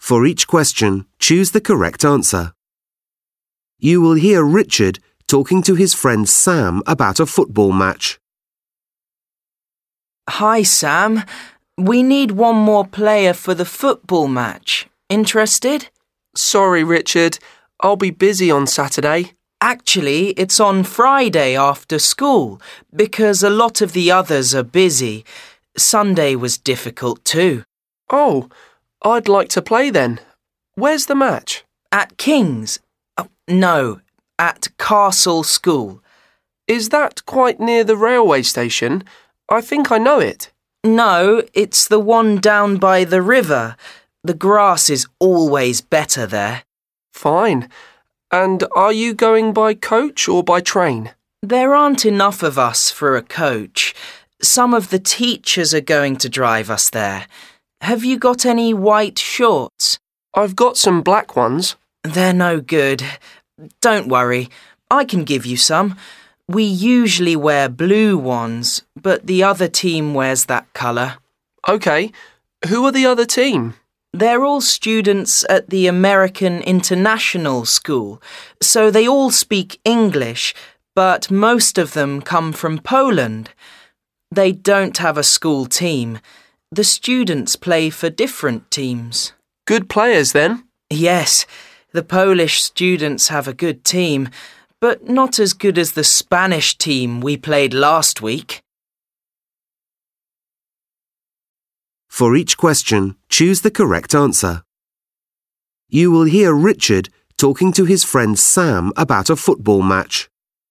For each question, choose the correct answer. You will hear Richard talking to his friend Sam about a football match. Hi, Sam. We need one more player for the football match. Interested? Sorry, Richard. I'll be busy on Saturday. Actually, it's on Friday after school because a lot of the others are busy. Sunday was difficult too. Oh, I'd like to play then. Where's the match? At King's. No, at Castle School. Is that quite near the railway station? I think I know it. No, it's the one down by the river. The grass is always better there. Fine. And are you going by coach or by train? There aren't enough of us for a coach. Some of the teachers are going to drive us there. Have you got any white shorts? I've got some black ones. They're no good. Don't worry, I can give you some. We usually wear blue ones, but the other team wears that colour. OK. Who are the other team? They're all students at the American International School, so they all speak English, but most of them come from Poland. They don't have a school team. The students play for different teams. Good players, then? Yes, the Polish students have a good team, but not as good as the Spanish team we played last week. For each question, choose the correct answer. You will hear Richard talking to his friend Sam about a football match.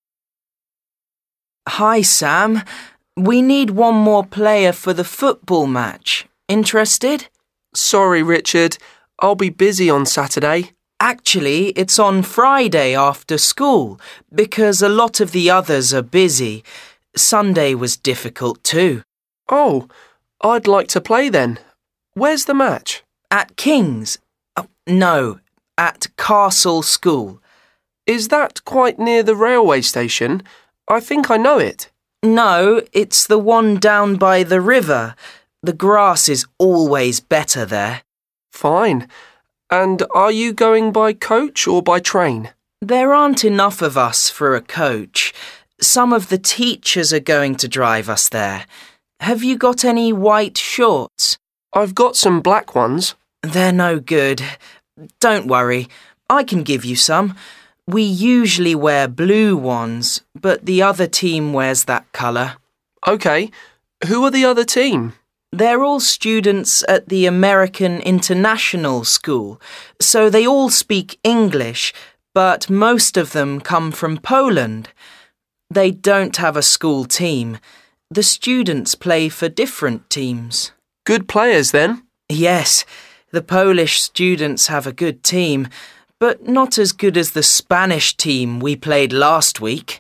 Hi, Sam. We need one more player for the football match. Interested? Sorry, Richard. I'll be busy on Saturday. Actually, it's on Friday after school because a lot of the others are busy. Sunday was difficult too. Oh, I'd like to play then. Where's the match? At King's. No, at Castle School. Is that quite near the railway station? I think I know it. No, it's the one down by the river. The grass is always better there. Fine. And are you going by coach or by train? There aren't enough of us for a coach. Some of the teachers are going to drive us there. Have you got any white shorts? I've got some black ones. They're no good. Don't worry, I can give you some. We usually wear blue ones, but the other team wears that colour. OK. Who are the other team? They're all students at the American International School, so they all speak English, but most of them come from Poland. They don't have a school team. The students play for different teams. Good players, then? Yes, the Polish students have a good team, but not as good as the Spanish team we played last week.